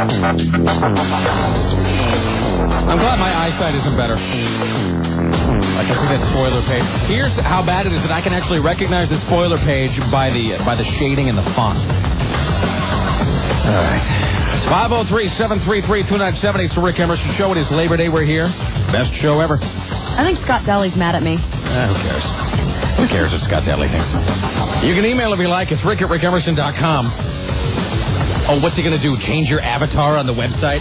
I'm glad my eyesight isn't better. I can see that spoiler page. Here's how bad it is that I can actually recognize the spoiler page by the shading and the font. All right. 503-733-2970. It's the Rick Emerson Show. It is Labor Day. We're here. Best show ever. I think Scott Daly's mad at me. Who cares? Who cares what Scott Daly thinks? You can email if you like. It's rick@rickemerson.com. Oh, what's he going to do? Change your avatar on the website?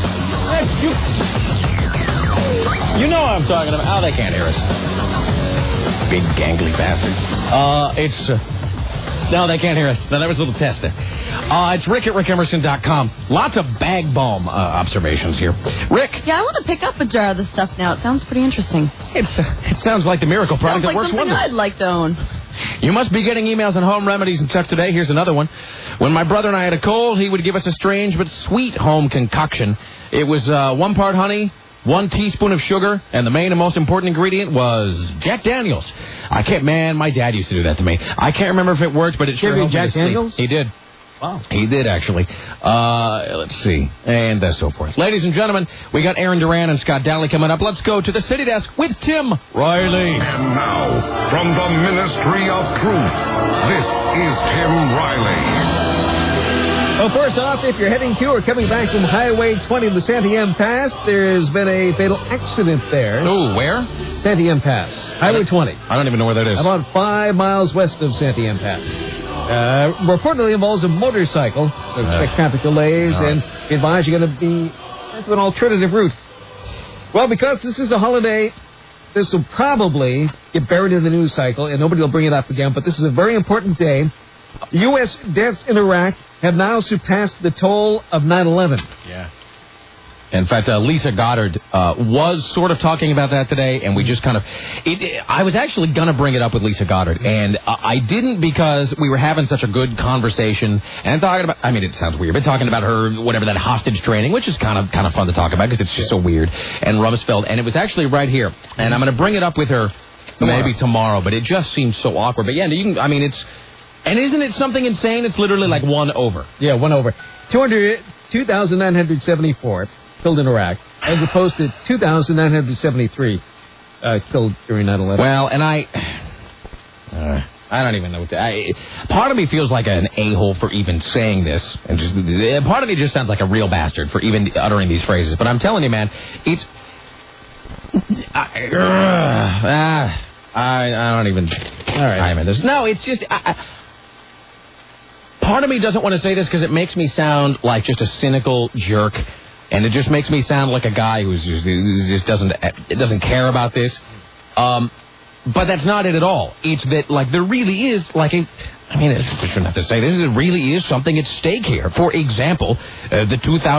You know what I'm talking about. Oh, they can't hear us. Big gangly bastard. No, they can't hear us. No, that was a little test there. It's rick@rickemerson.com. Lots of bag balm observations here. Rick. Yeah, I want to pick up a jar of this stuff now. It sounds pretty interesting. It sounds like the miracle product that works wonders. I'd like to own. You must be getting emails on home remedies and stuff today. Here's another one. When my brother and I had a cold, he would give us a strange but sweet home concoction. It was 1 part honey, 1 teaspoon of sugar, and the main and most important ingredient was Jack Daniels. My dad used to do that to me. I can't remember if it worked, but it sure helped me to sleep. Jack Daniels? He did. Wow. He did, actually. Let's see. And so forth. Ladies and gentlemen, we got Aaron Duran and Scott Daly coming up. Let's go to the city desk with Tim Riley. And now, from the Ministry of Truth, this is Tim Riley. Well, first off, if you're heading to or coming back from Highway 20 to Santiam Pass, there's been a fatal accident there. Oh, where? Santiam Pass. Highway 20. I don't even know where that is. About 5 miles west of Santiam Pass. Reportedly involves a motorcycle, so expect traffic delays, and be advised you're going to be to an alternative route. Well, because this is a holiday, this will probably get buried in the news cycle, and nobody will bring it up again, but this is a very important day. U.S. deaths in Iraq have now surpassed the toll of 9/11. Yeah. In fact, Lisa Goddard was sort of talking about that today, and we just kind of... I was actually going to bring it up with Lisa Goddard, and I didn't because we were having such a good conversation, and talking about... I mean, it sounds weird, but talking about her, whatever, that hostage training, which is kind of fun to talk about because it's just so weird, and Rumsfeld, and it was actually right here, and I'm going to bring it up with her maybe tomorrow, but it just seems so awkward. But yeah, it's... And isn't it something insane? It's literally like 1 over. Yeah, 1 over. 2,974 killed in Iraq, as opposed to 2,973 killed during 9/11. Well, and I don't even know what to... part of me feels like an a-hole for even saying this. And part of me just sounds like a real bastard for even uttering these phrases. But I'm telling you, man, it's... I don't even... All right. No, it's just... part of me doesn't want to say this because it makes me sound like just a cynical jerk, and it just makes me sound like a guy who just doesn't care about this. But that's not it at all. It's that, like, there really is, like, I shouldn't have to say this. It really is something at stake here. For example, the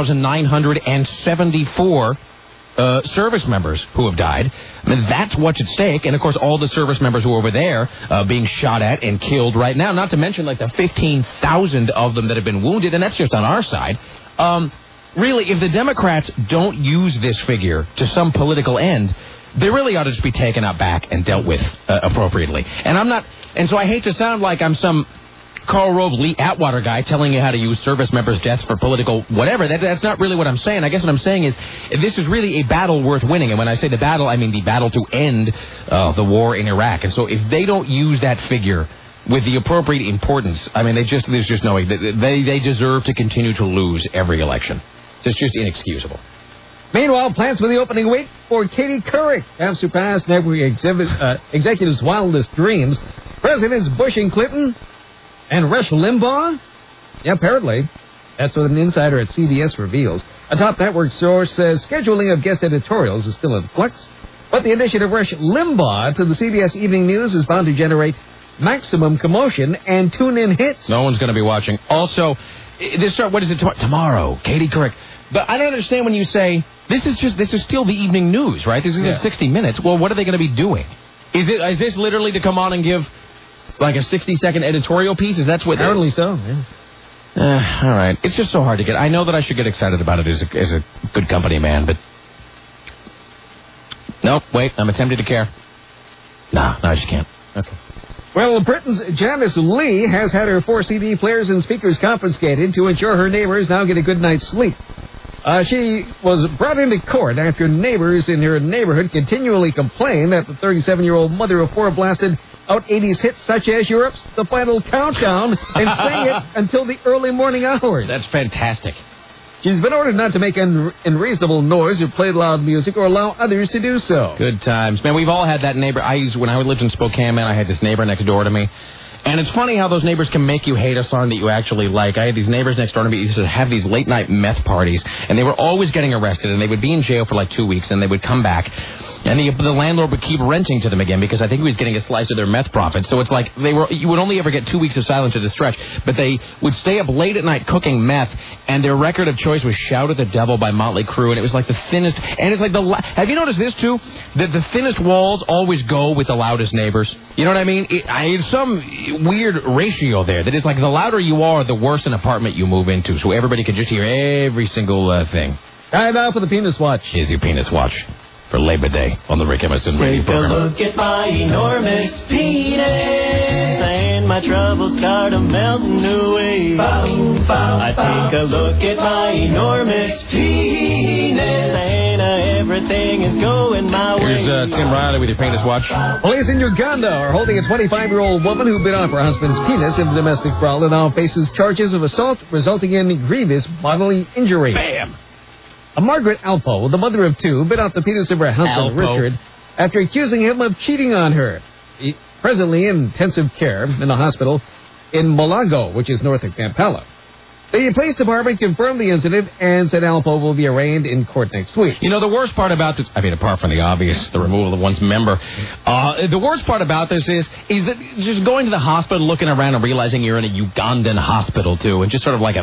2,974 service members who have died. I mean, that's what's at stake. And, of course, all the service members who are over there being shot at and killed right now, not to mention, like, the 15,000 of them that have been wounded, and that's just on our side. Really, if the Democrats don't use this figure to some political end, they really ought to just be taken out back and dealt with appropriately. And so I hate to sound like I'm some Karl Rove, Lee Atwater guy telling you how to use service members' deaths for political whatever. That's not really what I'm saying. I guess what I'm saying is this is really a battle worth winning. And when I say the battle, I mean the battle to end the war in Iraq. And so if they don't use that figure with the appropriate importance, I mean, there's just no way. They deserve to continue to lose every election. It's just inexcusable. Meanwhile, plans for the opening week for Katie Couric have surpassed network executives' wildest dreams. Presidents Bush and Clinton and Rush Limbaugh? Yeah, apparently. That's what an insider at CBS reveals. A top network source says scheduling of guest editorials is still in flux, but the addition of Rush Limbaugh to the CBS Evening News is bound to generate maximum commotion and tune-in hits. No one's going to be watching. Also, what is it tomorrow? Katie Couric. But I don't understand when you say, this is still the evening news, right? This is 60 Minutes. Well, what are they going to be doing? Is this literally to come on and give, like, a 60-second editorial piece? Is that what... Apparently so, yeah. All right. It's just so hard to get... I know that I should get excited about it as a good company man, but... Nope, wait, I'm attempting to care. No, I just can't. Okay. Well, Britain's Janice Lee has had her 4 CD players and speakers confiscated to ensure her neighbors now get a good night's sleep. She was brought into court after neighbors in her neighborhood continually complained that the 37-year-old mother of 4 blasted out 80s hits such as Europe's The Final Countdown and sang it until the early morning hours. That's fantastic. She's been ordered not to make unreasonable noise or play loud music or allow others to do so. Good times. Man, we've all had that neighbor. When I lived in Spokane, man, I had this neighbor next door to me. And it's funny how those neighbors can make you hate a song that you actually like. I had these neighbors next door to me who used to have these late-night meth parties, and they were always getting arrested, and they would be in jail for like 2 weeks, and they would come back. And the landlord would keep renting to them again because I think he was getting a slice of their meth profit. So it's like you would only ever get 2 weeks of silence at a stretch. But they would stay up late at night cooking meth, and their record of choice was "Shout at the Devil" by Motley Crue, and it was like the thinnest. And it's like have you noticed this too? That the thinnest walls always go with the loudest neighbors. You know what I mean? It's some weird ratio there. That it's like the louder you are, the worse an apartment you move into. So everybody can just hear every single thing. Time now for the Penis Watch. Here's your Penis Watch. For Labor Day on the Rick Emerson radio program. Take a look at my enormous penis, and my troubles start melting away. I take a look at my enormous penis, and everything is going my way. Here's Tim Riley with your Penis Watch. Police in Uganda are holding a 25-year-old woman who bit off her husband's penis in a domestic brawl and now faces charges of assault resulting in grievous bodily injury. Bam! Margaret Alpo, the mother of 2, bit off the penis of her husband, Richard, after accusing him of cheating on her. He's presently in intensive care in a hospital in Mulago, which is north of Kampala. The police department confirmed the incident and said Alpo will be arraigned in court next week. You know, the worst part about this, I mean, apart from the obvious, the removal of one's member, the worst part about this is that just going to the hospital, looking around and realizing you're in a Ugandan hospital, too, and just sort of like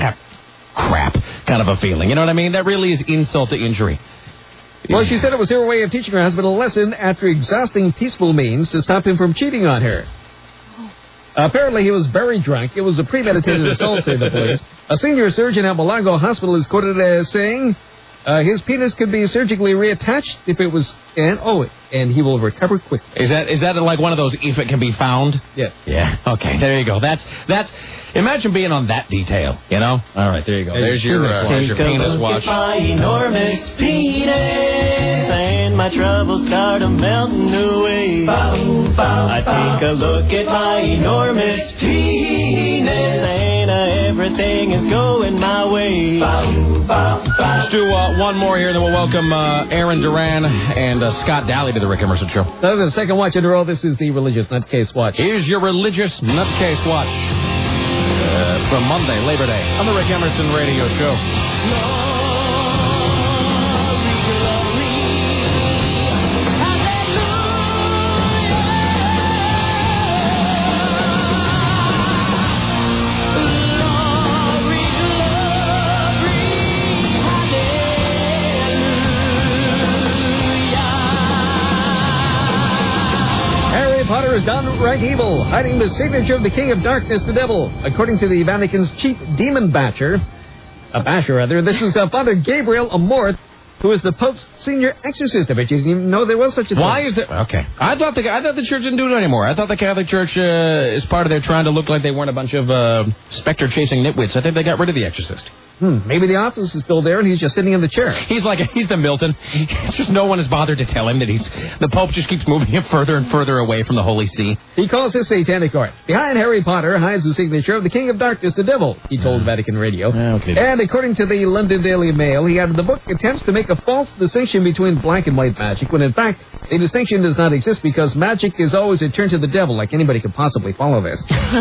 crap kind of a feeling. You know what I mean? That really is insult to injury. Well, she said it was her way of teaching her husband a lesson after exhausting peaceful means to stop him from cheating on her. Apparently, he was very drunk. It was a premeditated assault, say the police. A senior surgeon at Mulago Hospital is quoted as saying his penis could be surgically reattached if it was, and he will recover quickly. Is that like one of those if it can be found? Yes. Yeah. Okay. There you go. That's. Imagine being on that detail. You know. All right. There you go. There's your Penis Watch. My enormous penis, and my troubles start melting away. I take a look at my enormous penis, and everything is going my way. Let's do one more here, then we'll welcome Aaron Duran and Scott Daly to the Rick Emerson Show. The second watch in a row, this is the Religious Nutcase Watch. Here's your Religious Nutcase Watch from Monday, Labor Day, on the Rick Emerson Radio Show. Potter is downright evil, hiding the signature of the King of Darkness, the Devil. According to the Vatican's chief demon basher, this is Father Gabriel Amorth, who is the Pope's senior exorcist. I bet you didn't even know there was such a thing. Why is that? Okay. I thought the church didn't do it anymore. I thought the Catholic Church is part of their trying to look like they weren't a bunch of specter-chasing nitwits. I think they got rid of the exorcist. Maybe the office is still there and he's just sitting in the chair. He's the Milton. It's just no one has bothered to tell him that the Pope just keeps moving him further and further away from the Holy See. He calls this satanic art. Behind Harry Potter hides the signature of the King of Darkness, the Devil, he told Vatican Radio. Okay. And according to the London Daily Mail, he added the book attempts to make a false distinction between black and white magic, when in fact the distinction does not exist because magic is always a turn to the devil, like anybody could possibly follow this.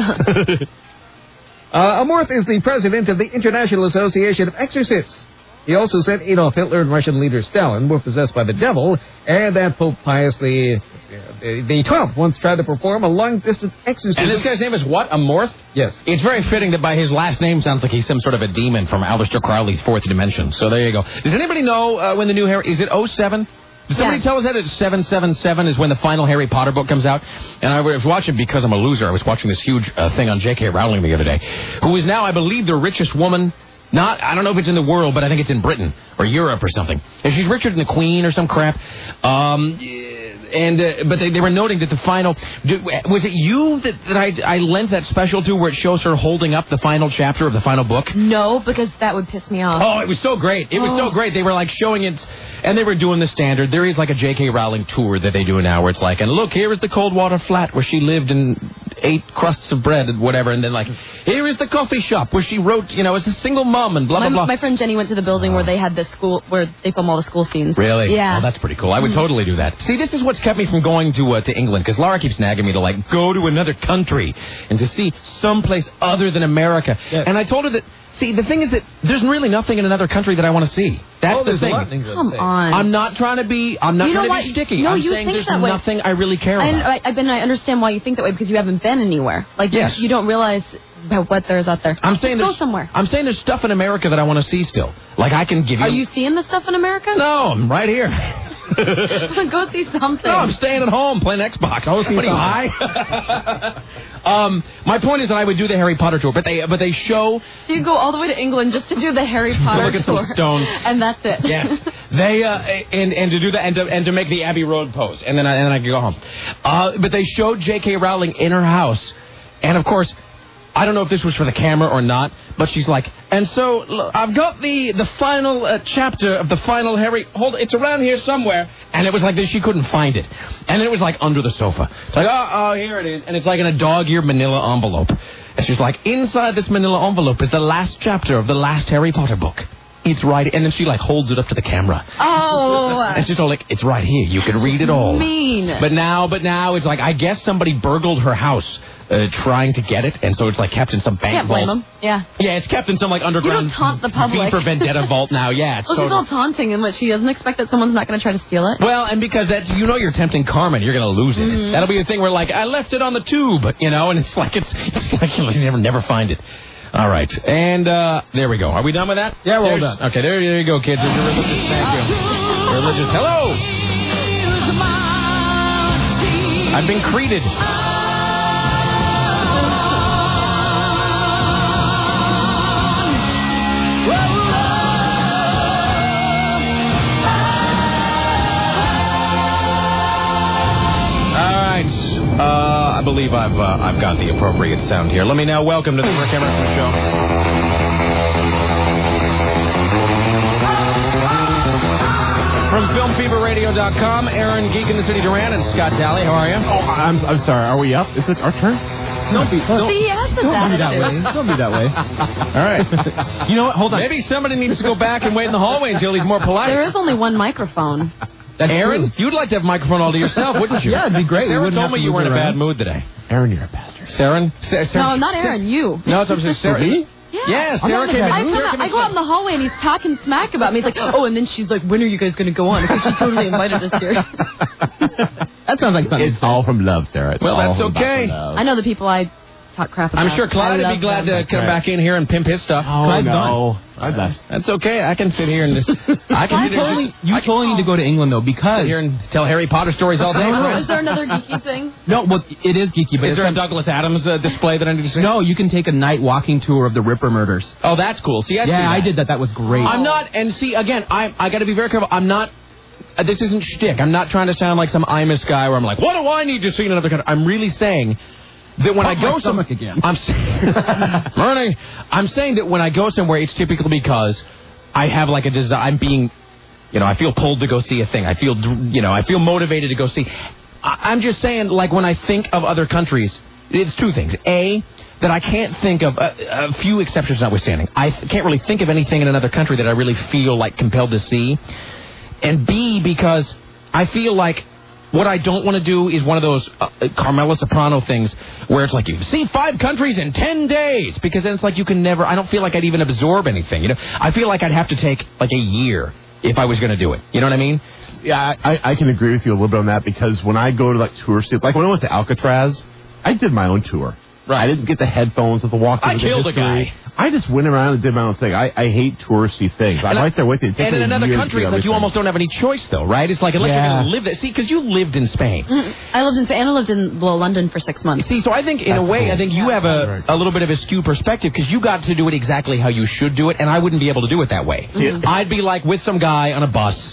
Amorth is the president of the International Association of Exorcists. He also said Adolf Hitler and Russian leader Stalin were possessed by the devil, and that Pope Pius the 12th once tried to perform a long-distance exorcism. And this guy's name is what? Amorth? Yes. It's very fitting that by his last name sounds like he's some sort of a demon from Aleister Crowley's Fourth Dimension. So there you go. Does anybody know when the new Harry... Is it 07? Did somebody tell us that it's 777 is when the final Harry Potter book comes out? And I was watching, because I'm a loser, I was watching this huge thing on J.K. Rowling the other day, who is now, I believe, the richest woman. I don't know if it's in the world, but I think it's in Britain or Europe or something. And she's richer than the Queen or some crap. But they were noting that the final... Was it you that I lent that special to where it shows her holding up the final chapter of the final book? No, because that would piss me off. Oh, it was so great. It was so great. They were like showing it, and they were doing the standard. There is like a J.K. Rowling tour that they do now where it's like, and look, here is the Coldwater flat where she lived and ate crusts of bread and whatever, and then like, here is the coffee shop where she wrote, as a single mom and blah, blah, blah. My friend Jenny went to the building where they had the school, where they film all the school scenes. Really? Yeah. Oh, that's pretty cool. I would totally do that. See, this is what's kept me from going to England, because Laura keeps nagging me to, like, go to another country and to see someplace other than America. Yeah. And I told her that, see, the thing is that there's really nothing in another country that I want to see. That's the thing. Come on. I'm not trying to be sticky. No, I'm you saying think there's that way. nothing I really care about. I understand why you think that way, because you haven't been anywhere. Like, yes. You don't realize what there's out there. I'm saying go somewhere. I'm saying there's stuff in America that I want to see still. Like, I can give you... Are you seeing the stuff in America? No, I'm right here. Go see something. No, I'm staying at home playing Xbox. Go see something. My point is that I would do the Harry Potter tour, but they show... So you go all the way to England just to do the Harry Potter look at tour. some stone. And that's it. Yes. They and to do that and to make the Abbey Road pose, and then I could go home. But they showed J.K. Rowling in her house, and of course, I don't know if this was for the camera or not, but she's like, and so look, I've got the final chapter of the final Harry. It's around here somewhere, and it was like this. She couldn't find it, and it was like under the sofa. It's like, oh, here it is, and it's like in a dog-eared Manila envelope. And she's like, inside this Manila envelope is the last chapter of the last Harry Potter book. It's right, and then she like holds it up to the camera. Oh, and she's all like, "It's right here. You can read it all." Mean. But now it's like I guess somebody burgled her house trying to get it, and so it's like kept in some bank Can't vault. blame them. Yeah. Yeah, it's kept in some like underground. You don't taunt the public. V for Vendetta vault now. Yeah, it's Well, she's all taunting him, but she doesn't expect that someone's not going to try to steal it. Well, and because that's you're tempting karma, and you're going to lose it. Mm-hmm. That'll be the thing where like I left it on the tube, and it's like you never find it. All right, and there we go. Are we done with that? Yeah, we're all done. Okay, there you go, kids. You're religious. Thank you. Religious. Hello. I've been created. I believe I've got the appropriate sound here. Let me now welcome to the Rick Emerson Show. From FilmFeverRadio.com, Aaron Geek in the City Duran and Scott Daly. How are you? Oh, I'm sorry. Are we up? Is it our turn? Don't be that way. Don't be that way. All right. You know what? Hold on. Maybe somebody needs to go back and wait in the hallway until he's more polite. There is only one microphone. That's Aaron, you'd like to have a microphone all to yourself, wouldn't you? Yeah, it'd be great. Sarah told me you were in a bad mood today. Aaron, you're a bastard. Sarah? No, not Aaron, you. No, it's I'm Sarah. Me? Yeah, Sarah came in. I go out in the hallway and he's talking smack about me. He's like, oh, and then she's like, when are you guys going to go on? Because she totally invited us here. That sounds like something. It's all from love, Sarah. Well, that's okay. I know the people I talk crap about. I'm sure Clyde would be glad to come back in here and pimp his stuff. Oh, Clyde's no. I'm not. That's okay. I can sit here and just... You totally need to go to England, though, because... Sit here and tell Harry Potter stories all day. Is there another geeky thing? No, well, it is geeky, but... Is there a Douglas Adams display that I need to see? No, you can take a night walking tour of the Ripper murders. Oh, that's cool. See, I did that. That was great. I'm not... And see, again, I got to be very careful. I'm not... this isn't shtick. I'm not trying to sound like some Imus guy where I'm like, what do I need to see in another country? I'm really saying... that when I go somewhere again. I'm saying that when I go somewhere, it's typically because I have like a desire. I'm being, I feel pulled to go see a thing. I feel, I feel motivated to go see. I'm just saying, like when I think of other countries, it's two things. A, that I can't think of, a few exceptions notwithstanding, I can't really think of anything in another country that I really feel like compelled to see. And B, because I feel like what I don't want to do is one of those Carmela Soprano things where it's like you see 5 countries in 10 days, because then it's like you can never. I don't feel like I'd even absorb anything. I feel like I'd have to take like a year if I was going to do it. You know what I mean? Yeah, I can agree with you a little bit on that, because when I go to like touristy, like when I went to Alcatraz, I did my own tour. Right. I didn't get the headphones with the walk. I killed a guy. I just went around and did my own thing. I hate touristy things. I'm right there with you. And in another country, it's like you almost don't have any choice, though, right? It's like unless you're going to live there. See, because you lived in Spain. I lived in Spain. And I lived in London for 6 months. See, so I think in a way, I think you have a little bit of a skewed perspective, because you got to do it exactly how you should do it, and I wouldn't be able to do it that way. I'd be like with some guy on a bus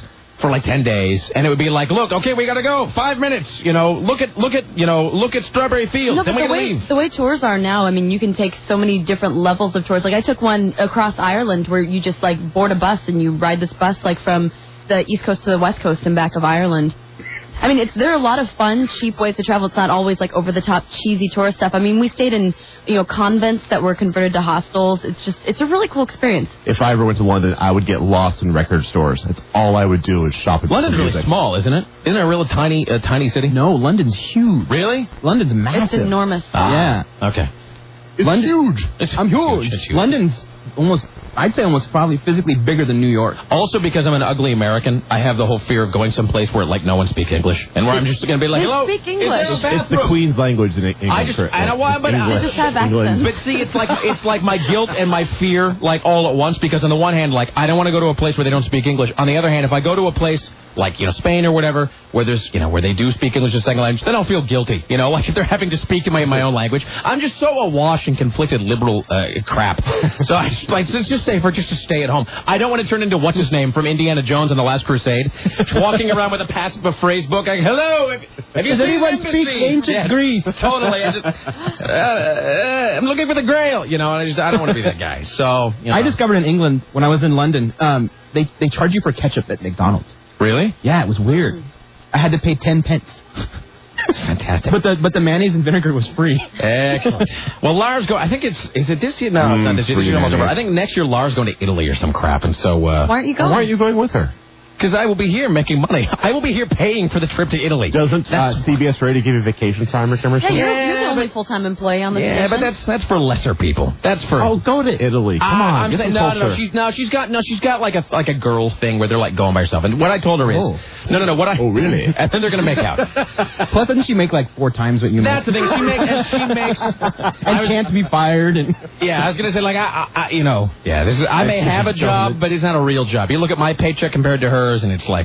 for like 10 days, and it would be like, look, okay, we gotta go, 5 minutes, look at Strawberry Fields, No, then we but gotta leave. the way tours are now, I mean, you can take so many different levels of tours. Like, I took one across Ireland where you just, like, board a bus and you ride this bus, like, from the East Coast to the West Coast and back of Ireland. I mean, there are a lot of fun, cheap ways to travel. It's not always, like, over-the-top, cheesy tourist stuff. I mean, we stayed in, convents that were converted to hostels. It's a really cool experience. If I ever went to London, I would get lost in record stores. That's all I would do is shop at London's really music. small, isn't it? Isn't it a real tiny city? No, London's huge. Really? London's massive. It's enormous. Yeah. Okay. It's huge. I'm huge. It's huge. London's I'd say almost probably physically bigger than New York. Also, because I'm an ugly American, I have the whole fear of going someplace where, like, no one speaks English. And where I'm just going to be like, They hello, speak is there a English. It's the bathroom? Queen's language in English. I know why, but English. They just have England. accents. But see, it's like my guilt and my fear, like, all at once, because on the one hand, like, I don't want to go to a place where they don't speak English. On the other hand, if I go to a place like, Spain or whatever, where there's, where they do speak English as a second language, then I'll feel guilty, like if they're having to speak to me in my own language. I'm just so awash in conflicted liberal crap. So I just, like, it's just safer just to stay at home. I don't want to turn into what's his name from Indiana Jones and the Last Crusade, walking around with a passive phrase book, like, hello, have you Does seen anyone an speak embassy? ancient Greece? Totally. I'm looking for the Grail, and I don't want to be that guy. So I discovered in England when I was in London, they charge you for ketchup at McDonald's. Really? Yeah, it was weird. I had to pay 10 pence. That's fantastic. But the mayonnaise and vinegar was free. Excellent. Well, Lars is it this year? No, it's not this year. This year almost over. I think next year Lars is going to Italy or some crap, and so Why aren't you going? Why aren't you going with her? because I will be here making money. I will be here paying for the trip to Italy. Doesn't CBS Radio give you vacation time or commercial? Yeah, you're the only full-time employee on the Yeah, station. but that's for lesser people. That's for. Oh, go to Italy. Come on. I'm get saying some no. culture. She's got like a girls thing where they're like going by herself. And what I told her is no. What I really? And then they're gonna make out. Plus, doesn't she make like 4 times what you That's the make? thing. She makes and can't be fired. And yeah, I was gonna say like I may have a job, but it's not a real job. You look at my paycheck compared to hers, and it's like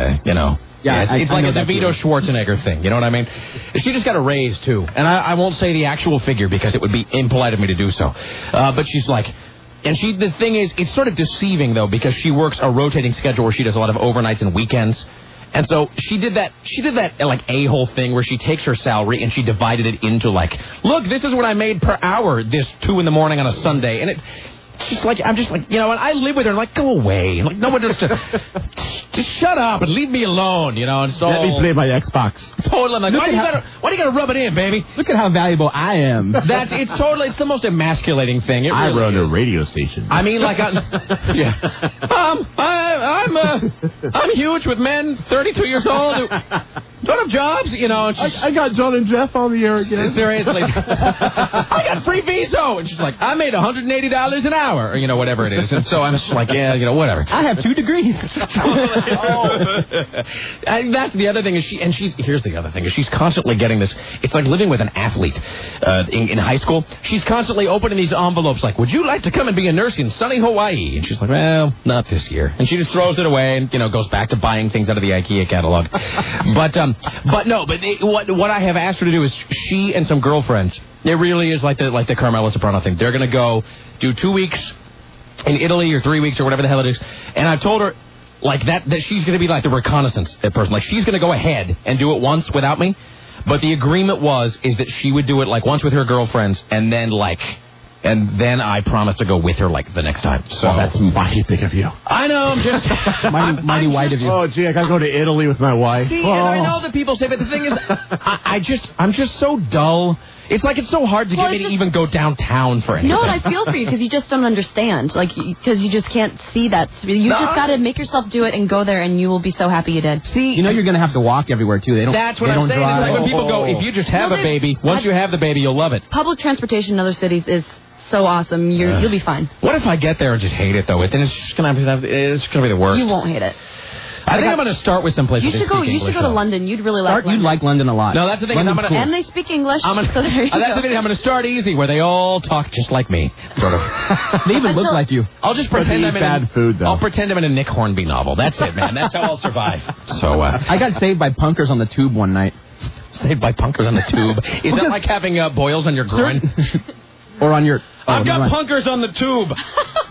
it's like a DeVito Schwarzenegger thing. You know what I mean? She just got a raise too, and I won't say the actual figure because it would be impolite of me to do so. But she's like. And the thing is, it's sort of deceiving, though, because she works a rotating schedule where she does a lot of overnights and weekends. And so she did that, like, a-hole thing where she takes her salary and she divided it into, like, look, this is what I made per hour this 2 a.m. on a Sunday. And she's like, I'm just like, and I live with her, and I'm like, go away. Like, no one just shut up and leave me alone, and so. Let me play my Xbox. Totally. I'm like, why do you gotta rub it in, baby? look at how valuable I am. It's the most emasculating thing. I run a radio station. I mean, like, I'm huge with men, 32 years old, who don't have jobs, And I got John and Jeff on the air again. Seriously. I got free Viso. And she's like, I made $180 an hour, or, whatever it is. And so I'm just like, yeah, whatever. I have 2 degrees. And that's the other thing here's the other thing is she's constantly getting this. It's like living with an athlete in high school. She's constantly opening these envelopes like, would you like to come and be a nurse in sunny Hawaii? And she's like, well, not this year. And she just throws it away and, goes back to buying things out of the IKEA catalog. What I have asked her to do is she and some girlfriends, it really is like the Carmela Soprano thing. They're going to go do 2 weeks in Italy or 3 weeks or whatever the hell it is. And I've told her, like, that she's going to be like the reconnaissance person. Like, she's going to go ahead and do it once without me. But the agreement is that she would do it, like, once with her girlfriends, and then I promised to go with her, like, the next time. So that's mighty big of you. I know, I'm just... mighty white of you. Oh, gee, I got to go to Italy with my wife. See, and I know that people say, but the thing is, I'm just so dull. It's like it's so hard to get me to even go downtown for anything. No, and I feel for you because you just don't understand. Like, because you just can't see that. You just got to make yourself do it and go there, and you will be so happy you did. See, you're going to have to walk everywhere, too. That's what I'm saying. It's like when people go, if you just have a baby, once you have the baby, you'll love it. Public transportation in other cities is so awesome. You'll be fine. What if I get there and just hate it, though? Then it's just going to be the worst. You won't hate it. I think I'm going to start with some place. You should go to London. You'd really like London. You'd like London a lot. No, that's the thing. Cool. And they speak English. So there you go. That's the thing. I'm going to start easy, where they all talk just like me, sort of. They even look like you. I'll just pretend I'm in bad food, though. I'll pretend I'm in a Nick Hornby novel. That's it, man. That's how I'll survive. So I got saved by punkers on the tube one night. Saved by punkers on the tube. Is that like having boils on your groin? Or on your... I've got punkers on the tube.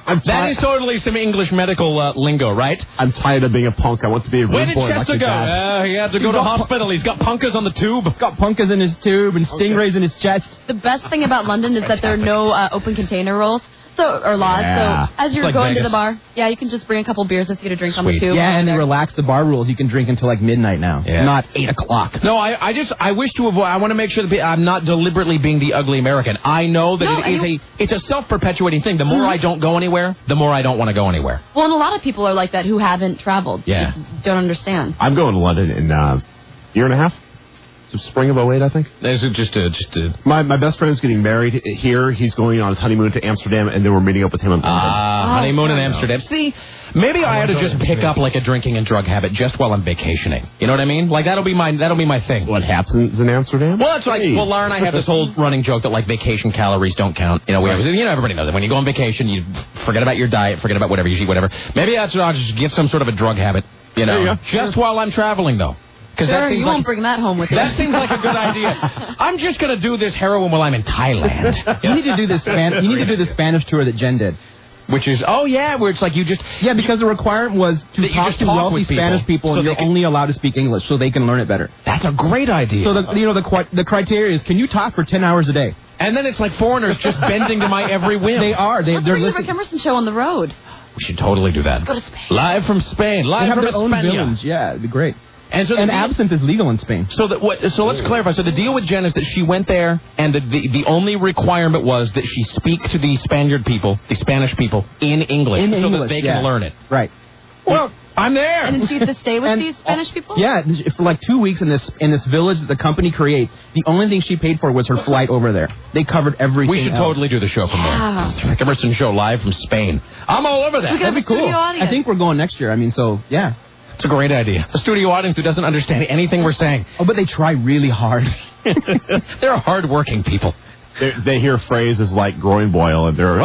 That is totally some English medical lingo, right? I'm tired of being a punk. I want to be a good Where did boy. Chester go? He had to go to hospital. He's got punkas on the tube. He's got punkas in his tube and stingrays in his chest. The best thing about London is that there are no open container rules. Or laws. Yeah. So as you're Like going Vegas. to the bar, you can just bring a couple beers with you to drink on the Sweet. tube. Yeah, and they there. relax the bar rules. You can drink until like midnight now, not 8 o'clock. No, I wish to avoid. I want to make sure that I'm not deliberately being the ugly American. I know that it's a self-perpetuating thing. The more I don't go anywhere, the more I don't want to go anywhere. Well, and a lot of people are like that who haven't traveled. Yeah. Just don't understand. I'm going to London in a year and a half. It's spring of 08, I think. Is it just a... My best friend's getting married here. He's going on his honeymoon to Amsterdam, and then we're meeting up with him in London. Honeymoon in Amsterdam. See, maybe I ought to just pick up like a drinking and drug habit just while I'm vacationing. You know what I mean? Like that'll be my thing. What happens in Amsterdam? Well, that's like, Laura and I have this whole running joke that like vacation calories don't count. You know, everybody knows that when you go on vacation, you forget about your diet, forget about whatever you eat, whatever. Maybe I'll just get some sort of a drug habit. You know, just while I'm traveling though. Sure, you won't bring that home with you. That seems like a good idea. I'm just going to do this heroin while I'm in Thailand. You need to do this. You need to do the Spanish tour that Jen did. Which is, where it's like you just... Yeah, because the requirement was to talk to wealthy Spanish people, and you're only allowed to speak English so they can learn it better. That's a great idea. So, the criteria is, can you talk for 10 hours a day? And then it's like foreigners just bending to my every whim. They are. They're bring the listening. Rick Emerson show on the road. We should totally do that. Go to Spain. Live from Spain. Live They have from their own España. village. Yeah, it'd be great. And absinthe is legal in Spain. So let's clarify. So the deal with Jen is that she went there, and the only requirement was that she speak to the Spaniard people, the Spanish people, in English, that they can learn it. Right. Well, I'm there. And then she used to stay with these Spanish people? Yeah, for like 2 weeks in this village that the company creates. The only thing she paid for was her flight over there. They covered everything. We should totally do the show from there. Rick Emerson show live from Spain. I'm all over that. That'd be cool. I think we're going next year. I mean, so yeah. It's a great idea. A studio audience who doesn't understand anything we're saying. Oh, but they try really hard. They're hard-working people. They hear phrases like groin boil, and they're,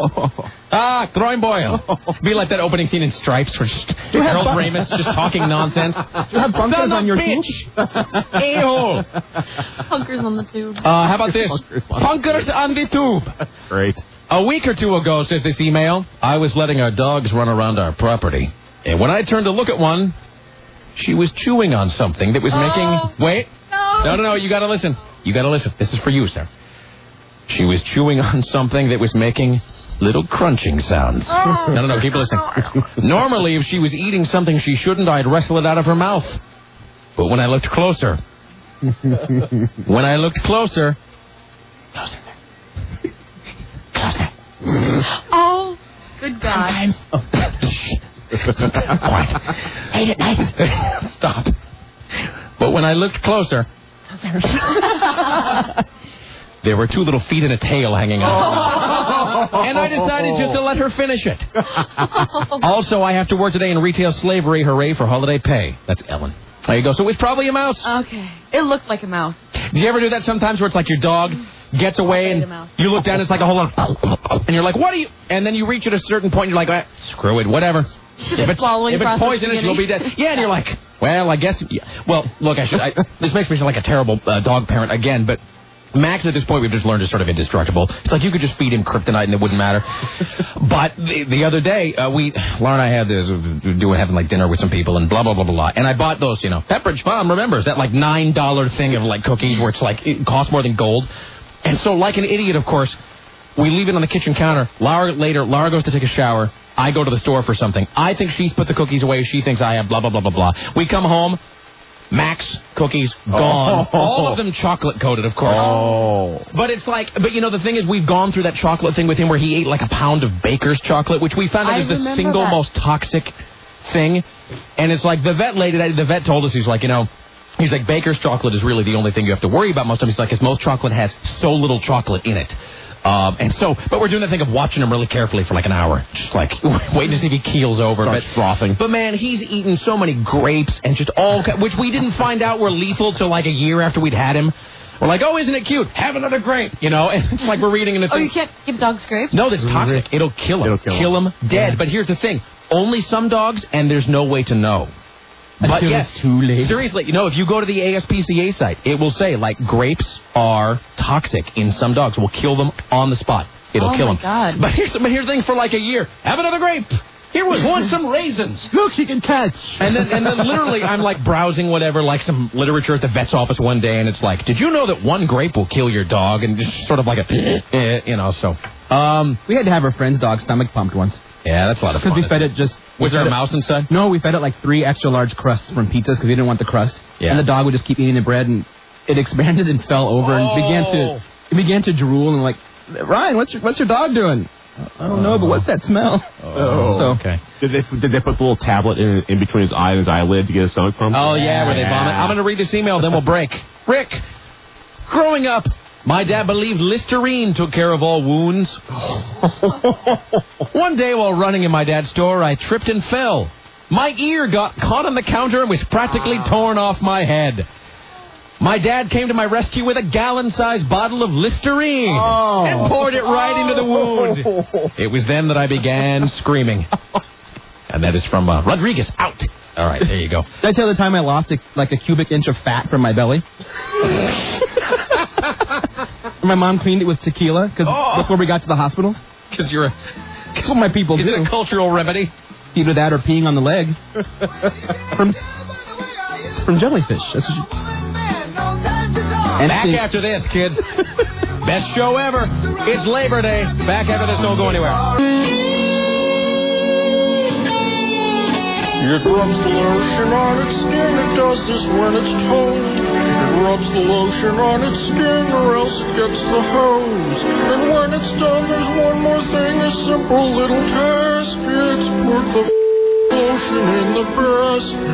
groin boil. Be like that opening scene in Stripes where just Harold Ramis just talking nonsense. Do you have bunkers on your tube? A-hole. Punkers on the tube. How about this? Punkers on the tube. That's great. A week or two ago, says this email, I was letting our dogs run around our property. And when I turned to look at one, she was chewing on something that was making... Wait. No, you got to listen. You got to listen. This is for you, sir. She was chewing on something that was making little crunching sounds. No, keep listening. Normally, if she was eating something she shouldn't, I'd wrestle it out of her mouth. But when I looked closer... Closer. Oh, good God. Quiet. Ain't it nice? Stop. But when I looked closer, there were 2 little feet and a tail hanging out. And I decided just to let her finish it. Also, I have to work today in retail slavery. Hooray for holiday pay. That's Ellen. There you go. So it's probably a mouse. Okay. It looked like a mouse. Do you ever do that sometimes where it's like your dog gets away and you look down, it's like a whole lot of... And you're like, what are you... And then you reach at a certain point and you're like, screw it, whatever. If it's poisonous, you'll be dead. Yeah, and you're like, well, I guess... Yeah. Well, look, this makes me sound like a terrible dog parent again, but Max, at this point, we've just learned is sort of indestructible. It's like you could just feed him kryptonite and it wouldn't matter. But the other day, Laura and I had having like dinner with some people and blah, blah, blah, blah, blah. And I bought those, Pepperidge Farm, remembers that like $9 thing of like cookies where it's like, it costs more than gold. And so like an idiot, of course, we leave it on the kitchen counter. Laura goes to take a shower. I go to the store for something. I think she's put the cookies away. She thinks I have blah, blah, blah, blah, blah. We come home. Max cookies gone. All of them chocolate coated, of course. But it's like, the thing is, we've gone through that chocolate thing with him where he ate like a pound of Baker's chocolate, which we found out is the single most toxic thing. And it's like the vet told us, he's like, Baker's chocolate is really the only thing you have to worry about most of the time. He's like, because most chocolate has so little chocolate in it. But we're doing that thing of watching him really carefully for like an hour. Just like waiting to see if he keels over. Starts frothing. But man, he's eaten so many grapes and just which we didn't find out were lethal till like a year after we'd had him. We're like, oh, isn't it cute? Have another grape, And it's like we're reading in a thing. Oh, you can't give dogs grapes? No, that's toxic. It'll kill him. Kill him dead. Yeah. But here's the thing. Only some dogs, and there's no way to know. But until it's too late. Seriously, if you go to the ASPCA site, it will say, like, grapes are toxic in some dogs. We'll kill them on the spot. it'll kill him. God. But here's the thing: for like a year, have another grape. Here was once some raisins. Look, you can catch. And then literally, I'm like browsing whatever, like some literature at the vet's office one day, and it's like, did you know that one grape will kill your dog? And just sort of like so. We had to have our friend's dog stomach pumped once. Yeah, that's a lot of fun. Because we fed it just... Was there a mouse inside? No, we fed it like 3 extra large crusts from pizzas because we didn't want the crust. Yeah. And the dog would just keep eating the bread, and it expanded and fell over and began to drool and like, Ryan, what's your dog doing? I don't know, but what's that smell? Okay. Did they put the little tablet in between his eye and his eyelid to get his stomach pumped? Oh, yeah, where they vomit. I'm going to read this email, then we'll break. Rick, growing up, my dad believed Listerine took care of all wounds. One day while running in my dad's store, I tripped and fell. My ear got caught on the counter and was practically torn off my head. My dad came to my rescue with a gallon-sized bottle of Listerine and poured it right into the wound. It was then that I began screaming. And that is from Rodriguez. Out. All right, there you go. Did I tell you the time I lost a cubic inch of fat from my belly? My mom cleaned it with tequila before we got to the hospital. Because you're That's what my people do. Is it a cultural remedy? Either that or peeing on the leg. From jellyfish. That's what Back after this, kids. Best show ever. It's Labor Day. Back after this. Don't go anywhere. It rubs the lotion on its skin, it does this when it's cold. It rubs the lotion on its skin or else it gets the hose. And when it's done, there's one more thing, a simple little task. It's put the lotion in the basket.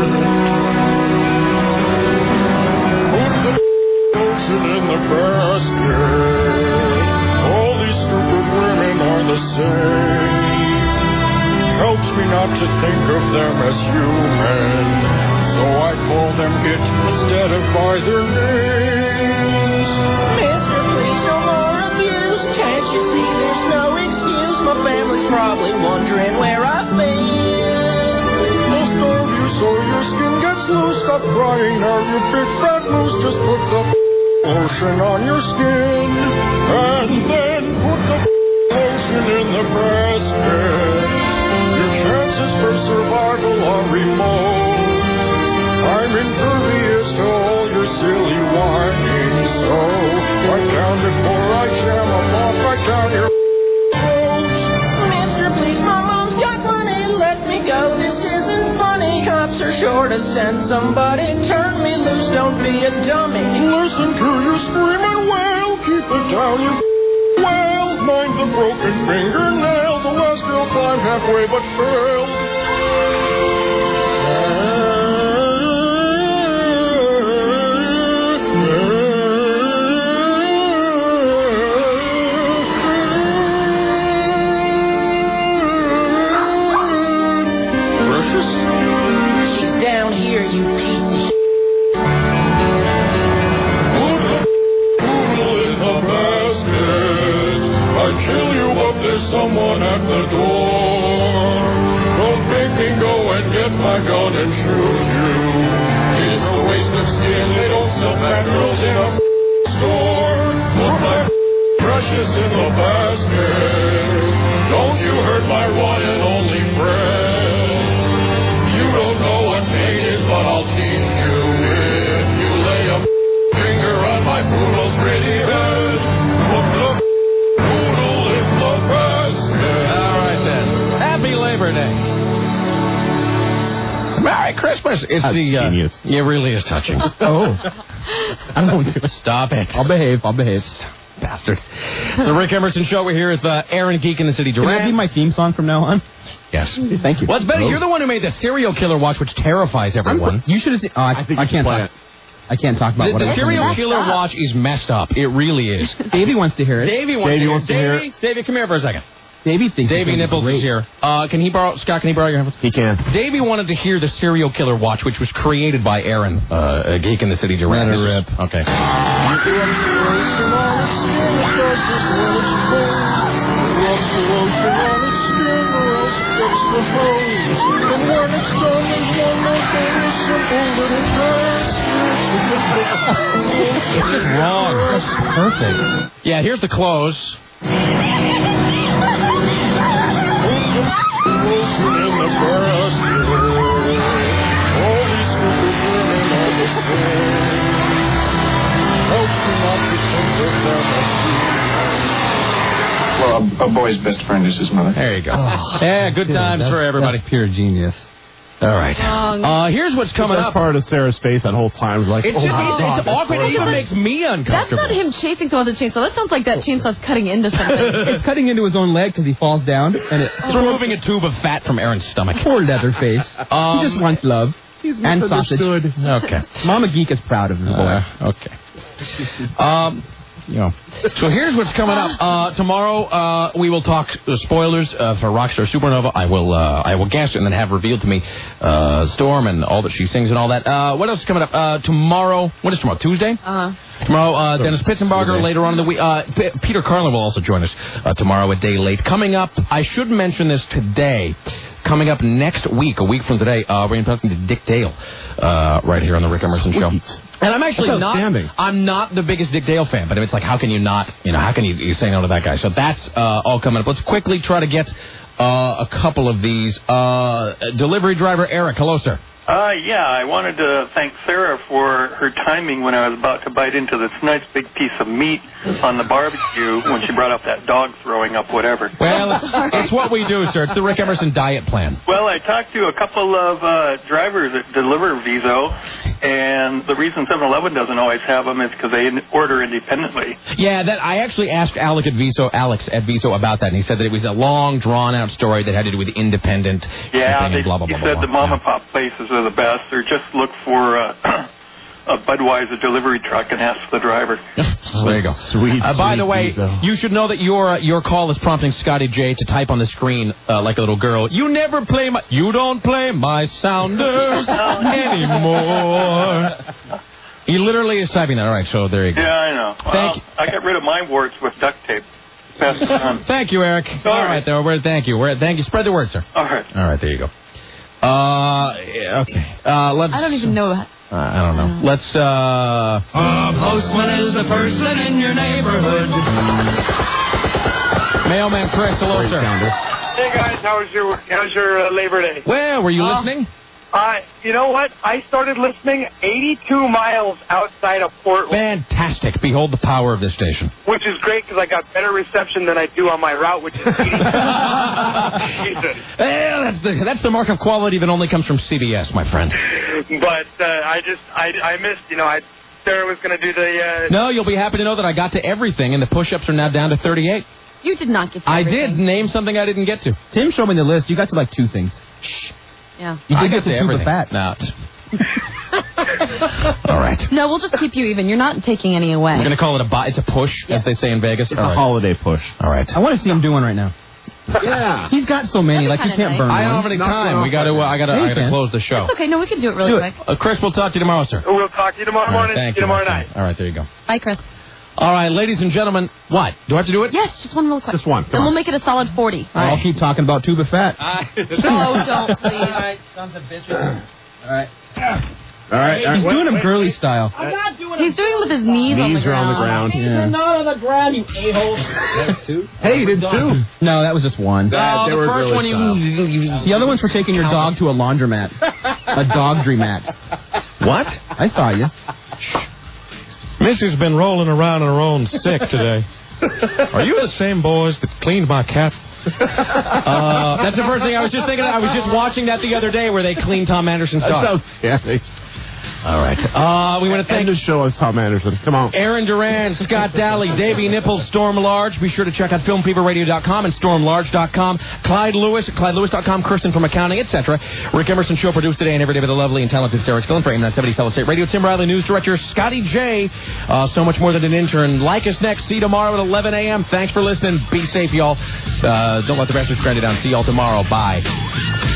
Put the lotion in the basket. All these stupid women are the same. Helps me not to think of them as human, so I call them it instead of by their names. Mister, please no more abuse. Can't you see there's no excuse? My family's probably wondering where I've been. I'll starve you so your skin gets loose. Stop crying now, you big fat moose. Just put the lotion on your skin, and then put the lotion in the basket. Chances for survival are remote. I'm impervious to all your silly whining, so right down before I jam them off, right down your throat. Mister, please, my mom's got money. Let me go. This isn't funny. Cops are sure to send somebody. Turn me loose. Don't be a dummy. Listen to you screaming wail. Keep it down, you well. Mind the broken fingernail. The last girl climbed halfway but failed. Precious? She's down here, you piece of shit. Put the poodle in the basket. I'd kill you, but there's someone at the door. Don't make me go and get my gun and shoot you. It's a waste of skin. They don't sell fat girls in a store. Put my precious in the basket. Don't you hurt my one and only friend. You don't know what pain is, but I'll teach you. If you lay a finger on my poodle's pretty head, put the poodle in the basket. All right, then. Happy Labor Day. Merry Christmas. It's That's genius. It really is touching. I'm going to Stop it. I'll behave. Bastard. It's the Rick Emerson Show. We're here at the Aaron Geek in the City Can that be Durant. my theme song from now on? Yes. Thank you. Well, it's Betty. You're the one who made the serial killer watch, which terrifies everyone. You should have seen... Oh, I think you should can't play talk. I can't talk about what The I serial killer watch is messed up. It really is. Davey wants to hear it. Davey wants to hear it. Davey, come here for a second. Davey thinks Davey it's Nipples great. is here. Can he borrow your headphones? He can. Davey wanted to hear the serial killer watch, which was created by Aaron, a geek in the City Durant. Let her rip. Okay. It's just wrong. That's perfect. Yeah, here's the close. Well, a boy's best friend is his mother. There you go. Yeah, good times for everybody. Pure genius. All right. Here's what's coming up. Part of Sarah's face that whole time. Like, it's just it's awkward. It even makes me uncomfortable. That's not him chasing someone with a chainsaw. That sounds like that chainsaw's cutting into something. It's cutting into his own leg because he falls down, and it's removing a tube of fat from Aaron's stomach. Poor Leatherface. He just wants love and sausage. Okay. Mama Geek is proud of his boy. Okay. So here's what's coming up. Tomorrow we will talk spoilers for Rockstar Supernova. I will guess and then have revealed to me Storm and all that she sings and all that. What else is coming up? Tomorrow. What is tomorrow? Tuesday? Tomorrow, Dennis Pitzenbarger. Later on in the week, Peter Carlin will also join us tomorrow a day late. Coming up, I should mention this today. Coming up next week, a week from today, we're going to be talking to Dick Dale right here on the Rick Emerson Show. And I'm actually I'm not the biggest Dick Dale fan, but it's like, how can you not, how can you say no to that guy? So that's all coming up. Let's quickly try to get a couple of these. Delivery driver Eric, hello, sir. Yeah, I wanted to thank Sarah for her timing when I was about to bite into this nice big piece of meat on the barbecue when she brought up that dog throwing up whatever. Well, it's what we do, sir. It's the Rick Emerson diet plan. Well, I talked to a couple of drivers that deliver Viso, and the reason 7-Eleven doesn't always have them is because they order independently. Yeah, that I actually asked Alex at Viso about that, and he said that it was a long, drawn-out story that had to do with independent shipping and blah, blah, blah. He said the mom-and-pop places are the best, or just look for a Budweiser delivery truck and ask the driver. There you go. Sweet. By the way, Viso. you should know that your call is prompting Scotty J to type on the screen like a little girl. You don't play my sounders anymore. He literally is typing that. All right, so there you go. Yeah, I know. Thank you. I got rid of my warts with duct tape. Pass it on. Thank you, Eric. All right, there. Thank you. Thank you. Spread the word, sir. All right. All right, there you go. Okay. Let's. I don't even know. I don't know. Let's. A postman is the person in your neighborhood. Mailman Chris, hello, sir. Hey guys, how's your Labor Day? Well, were you listening? You know what? I started listening 82 miles outside of Portland. Fantastic. Behold the power of this station. Which is great because I got better reception than I do on my route, which is 82. Well, that's the mark of quality that only comes from CBS, my friend. But I missed, Sarah was going to do the... No, you'll be happy to know that I got to everything, and the push-ups are now down to 38. You did not get to I everything. did. Name something I didn't get to. Tim showed me the list. You got to like 2 things. Yeah. You I did got get to to everything. fat. No. All right. No, we'll just keep you even. You're not taking any away. We're going to call it it's a push, as they say in Vegas. It's a holiday push. All right. I want to see him do one right now. Yeah. He's got so many, like he kinda can't nice. burn I don't one. have any time. I gotta close the show. It's okay. No, we can do it really quick. Chris, we'll talk to you tomorrow, sir. We'll talk to you tomorrow morning. Thank See you tomorrow night. All right, there you go. Bye, Chris. All right, ladies and gentlemen, what? Do I have to do it? Yes, just one real quick. Just one. Then we'll make it a solid 40. I'll keep talking about tube of fat. No, don't, please. All right, sons of bitches. All right. All right. He's doing him girly style. I'm not doing He's doing it with his knees on the Knees are on the ground. ground. These are not on the ground, you a-hole. That's 2. Hey, you did 2. No, that was just one. No, They the were first one girly The other one's for taking your dog to a laundromat. A dogdry mat. What? I saw you. Missy's been rolling around her own sick today. Are you the same boys that cleaned my cat? That's the first thing I was just thinking. I was just watching that the other day where they cleaned Tom Anderson's dog. All right. We want to thank the show us, Tom Anderson. Come on. Aaron Duran, Scott Daly, Davey Nichols, Storm Large. Be sure to check out FilmFeverRadio.com and StormLarge.com. Clyde Lewis, ClydeLewis.com, Kirsten from Accounting, etc. Rick Emerson Show produced today and every day by the lovely and talented Sarah Stillen for 970 Solid State Radio. Tim Riley, News Director, Scotty J. So much more than an intern. Like us next. See you tomorrow at 11 a.m. Thanks for listening. Be safe, y'all. Don't let the bastards grind it down. See y'all tomorrow. Bye.